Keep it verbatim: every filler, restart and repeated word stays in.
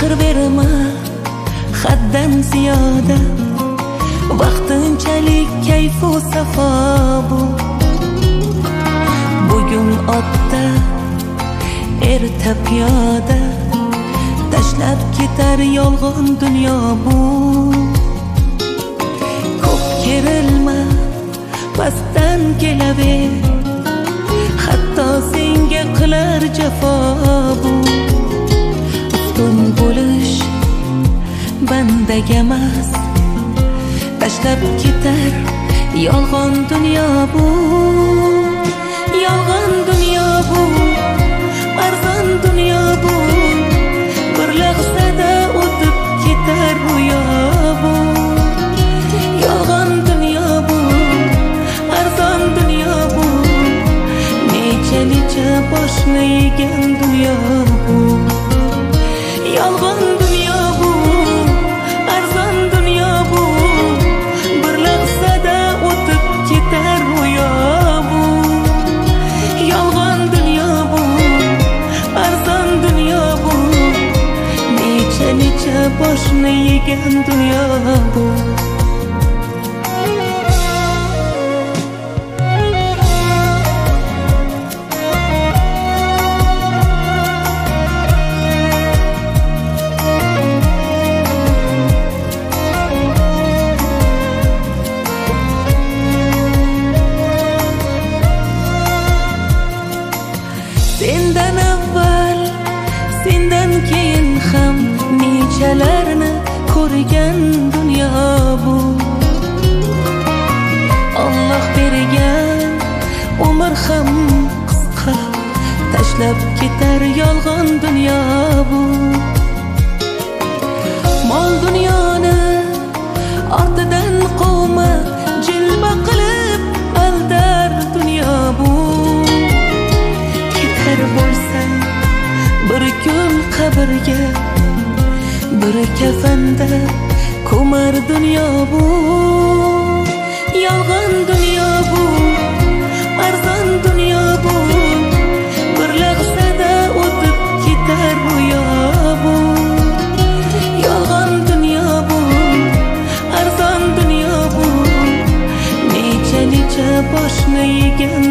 mehr berma haddan ziyoda, vaqtinchalik kayfu safo bu. Bugun otda, erta piyoda, tashlab ketar yolg'on dunyo bu. Ko'p kerilma, pastdan kelaver, hatto senga qilar jafo bu. Ustun bo'lish bandaga emas, tashlab ketar yolg'on dunyo bu. Yolg'on dunyo bu, arzon dunyo bu, bir lahzada o'tib ketar ro'yo bu. Yolg'on dunyo bu, arzon dunyo bu, necha necha boshni yegan dunyo bu. Yolg'on dunyo bu, arzon dunyo bu, bir lahzada o'tib ketar ro'yo bu. Yolg'on dunyo bu, arzon dunyo bu, necha necha boshni yegan dunyo bu. Sendan avval, sendan keyin ham nechalarni ko'rgan dunyo bu. Alloh bergan umr ham qisqa, tashlab ketar yolg'on dunyo bu. Mol dunyoni ortidan quvma, jilma qilib aldar dunyo bu. Bo'lsang bir kun qabrga, bir kafanda ko'mar dunyo bu. Yolg'on dunyo bu, arzon dunyo bu, bir lahzada o'tib ketar ro'yo bu. Yolg'on dunyo bu, arzon dunyo bu, necha necha boshni yegan